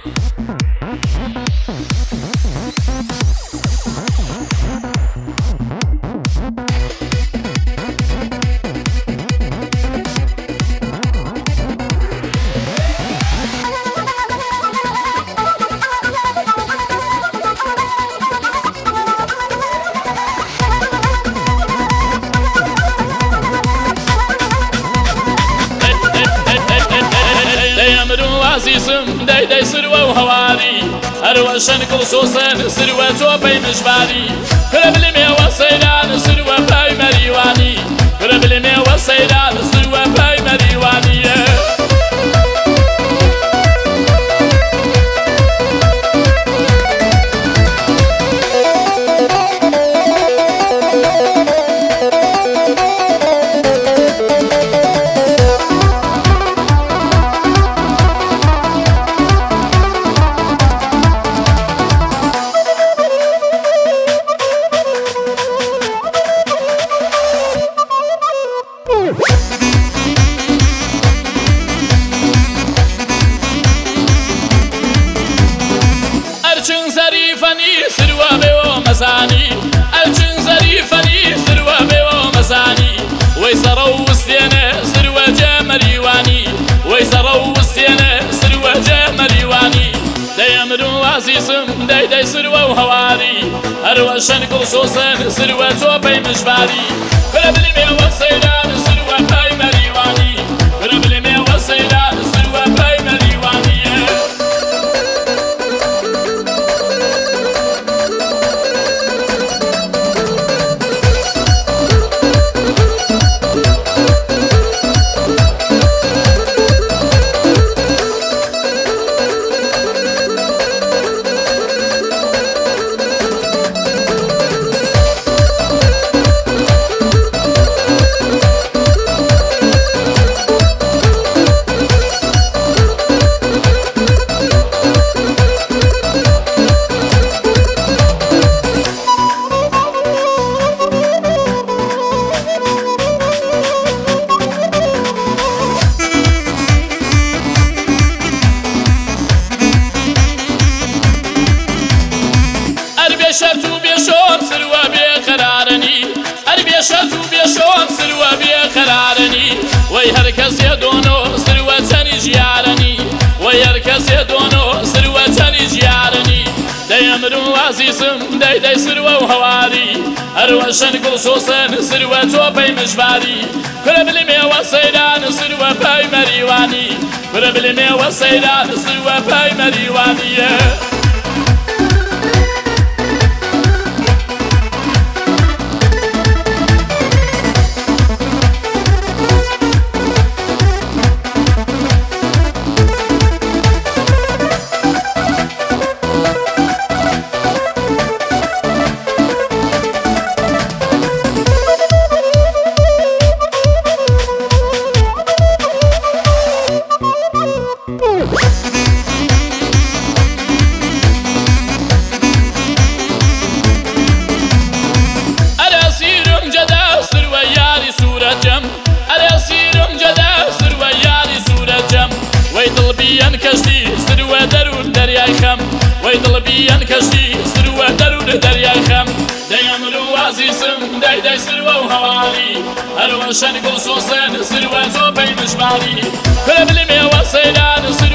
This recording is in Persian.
عزيزم داي سروة وهواري أروشن كل صوصن سروة توبي مجباري كربلي ميوة سيران سروة باي مريواني كربلي ميوة سيران سروة باي مريواني أرچن ظريفني سروة بيو مساني أرچن ظريفني سروة بيو مساني ويسرو وستينة سروة جامريواني ويسرو وستينة سروة جامريواني دايمرو عزيزم داي سروة وهواري أروشن كل صوصن سروة توبي مجباري كربلي ميوة سيران سروة باي مريواني كربلي ميوة سيران سروة باي مريواني شرطو بيشون سروة بيقرارني أربي شرطو بيشون سروة بيقرارني ويهركز يدونو سروة تاني جيارني ويهركز يدونو سروة تاني جيارني دايمرو عزيزم داي سروة وهواري أروشن كل صوصن سروة توبي مجباري كربلي ميوة سيران سروة باي مريواني كربلي ميوة سيران سروة باي مريواني ويطلبين كشتي سروة درون درياي خم ويطلبين كشتي سروة درون درياي خم دايمرو عزيزم داي سروة وهواري أروشن كل صوصن سروة توبي مجباري كربلي ميوة سيران